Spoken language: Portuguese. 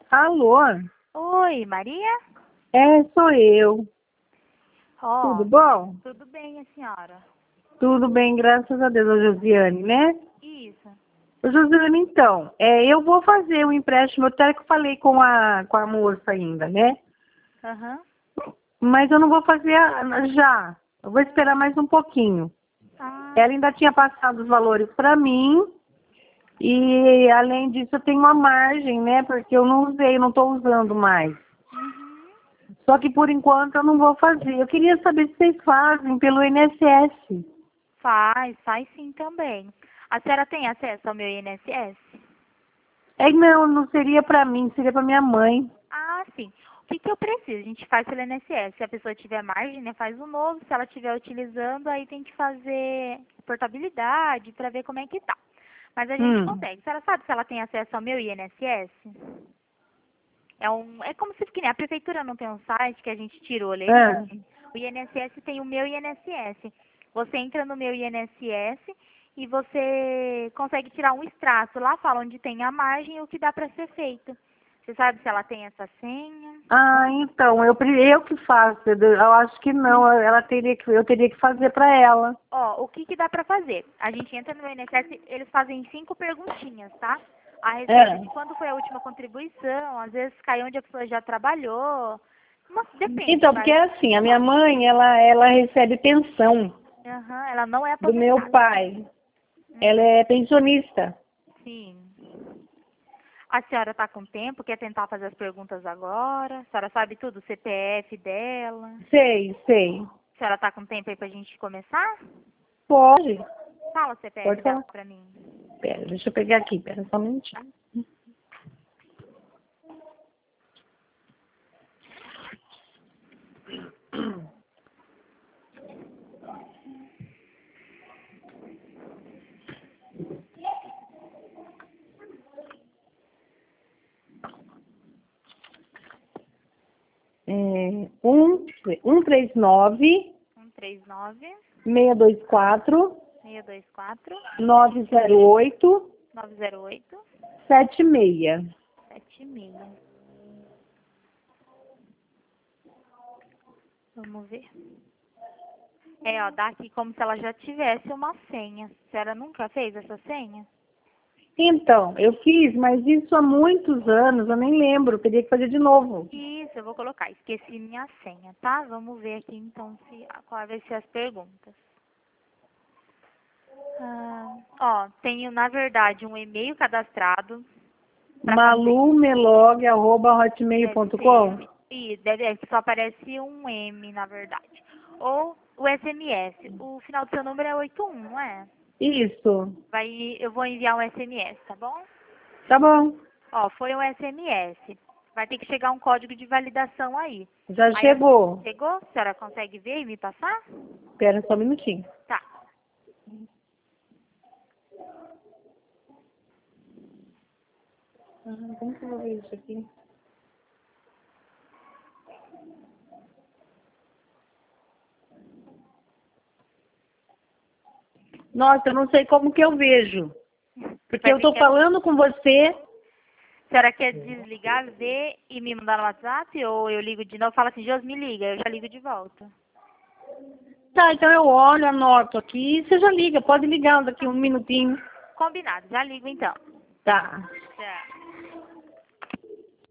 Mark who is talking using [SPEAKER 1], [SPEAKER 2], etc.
[SPEAKER 1] Alô?
[SPEAKER 2] Oi, Maria?
[SPEAKER 1] É, sou eu.
[SPEAKER 2] Ó,
[SPEAKER 1] Tudo bom?
[SPEAKER 2] tudo bem, a senhora?
[SPEAKER 1] Tudo bem, graças a Deus, a Josiane, né?
[SPEAKER 2] Isso.
[SPEAKER 1] Ô, Josiane, então, eu vou fazer o empréstimo, eu até que falei com a moça ainda, né?
[SPEAKER 2] Aham.
[SPEAKER 1] Mas eu não vou fazer já. Eu vou esperar mais um pouquinho.
[SPEAKER 2] Ah,
[SPEAKER 1] Ela ainda tinha passado os valores para mim e, além disso, eu tenho uma margem, né? Porque eu não usei, não estou usando mais.
[SPEAKER 2] uhum.
[SPEAKER 1] Só que, por enquanto, eu não vou fazer. Eu queria saber se vocês fazem pelo INSS.
[SPEAKER 2] Faz sim também. A senhora tem acesso ao meu INSS?
[SPEAKER 1] Não seria para mim, seria para minha mãe.
[SPEAKER 2] Ah, sim. O que que eu preciso? A gente faz pelo INSS. Se a pessoa tiver margem, né, faz o novo. Se ela estiver utilizando, aí tem que fazer portabilidade para ver como é que tá. Mas a gente consegue. A senhora sabe se ela tem acesso ao meu INSS? É como se que nem a prefeitura não tem um site que a gente tirou,
[SPEAKER 1] É.
[SPEAKER 2] Lerite. O INSS tem o meu INSS. Você entra no meu INSS e você consegue tirar um extrato. Lá fala onde tem a margem e o que dá para ser feito. Você sabe se ela tem essa senha?
[SPEAKER 1] Ah, então, eu que faço. Eu acho que não, eu teria que fazer para ela.
[SPEAKER 2] Ó, o que que dá para fazer? A gente entra no INSS, eles fazem 5 perguntinhas, tá? A respeito
[SPEAKER 1] É.
[SPEAKER 2] de quando foi a última contribuição, às vezes cai onde a pessoa já trabalhou. Depende,
[SPEAKER 1] Então, porque
[SPEAKER 2] mas
[SPEAKER 1] é assim, a minha mãe, ela recebe pensão
[SPEAKER 2] aham, ela não é
[SPEAKER 1] do meu
[SPEAKER 2] aposentada.
[SPEAKER 1] pai. Ela é pensionista.
[SPEAKER 2] Sim. A senhora está com tempo? Quer tentar fazer as perguntas agora? A senhora sabe tudo? O CPF dela?
[SPEAKER 1] Sei.
[SPEAKER 2] A senhora está com tempo aí pra gente começar?
[SPEAKER 1] Pode,
[SPEAKER 2] Fala o CPF
[SPEAKER 1] pode
[SPEAKER 2] dela
[SPEAKER 1] falar.
[SPEAKER 2] pra mim.
[SPEAKER 1] Pera, deixa eu pegar aqui, pera só um minutinho. Um três nove
[SPEAKER 2] 139
[SPEAKER 1] 624
[SPEAKER 2] 624
[SPEAKER 1] 908
[SPEAKER 2] 908
[SPEAKER 1] 76.
[SPEAKER 2] 76. Vamos ver. Ó, dá aqui como se ela já tivesse uma senha. A senhora nunca fez essa senha?
[SPEAKER 1] Então, eu fiz, mas isso há muitos anos, eu nem lembro, eu teria que fazer de novo.
[SPEAKER 2] Isso, eu vou colocar. Esqueci minha senha, tá? Vamos ver aqui então qual vai ser as perguntas. Tenho na verdade um e-mail cadastrado para fazer. Deve
[SPEAKER 1] malumelog@hotmail.com.
[SPEAKER 2] ser. E só aparece um M, na verdade. Ou o SMS. O final do seu número é 81, não é?
[SPEAKER 1] Isso,
[SPEAKER 2] Eu vou enviar um SMS, tá bom?
[SPEAKER 1] tá bom.
[SPEAKER 2] Foi um SMS. Vai ter que chegar um código de validação aí.
[SPEAKER 1] Já
[SPEAKER 2] Aí
[SPEAKER 1] chegou.
[SPEAKER 2] chegou? A senhora consegue ver e me passar?
[SPEAKER 1] Espera só um minutinho.
[SPEAKER 2] Tá.
[SPEAKER 1] Como que eu vou ver isso aqui? Nossa, eu não sei como que eu vejo. Porque
[SPEAKER 2] Vai
[SPEAKER 1] eu
[SPEAKER 2] ter
[SPEAKER 1] tô
[SPEAKER 2] que. A
[SPEAKER 1] falando com você.
[SPEAKER 2] senhora quer desligar, ver e me mandar no WhatsApp? Ou eu ligo de novo? Fala assim, Jos, me liga. Eu já ligo de volta.
[SPEAKER 1] Tá, então eu olho, anoto aqui e você já liga. Pode ligar daqui um minutinho.
[SPEAKER 2] Combinado. Já ligo então.
[SPEAKER 1] Tá.
[SPEAKER 2] Tchau.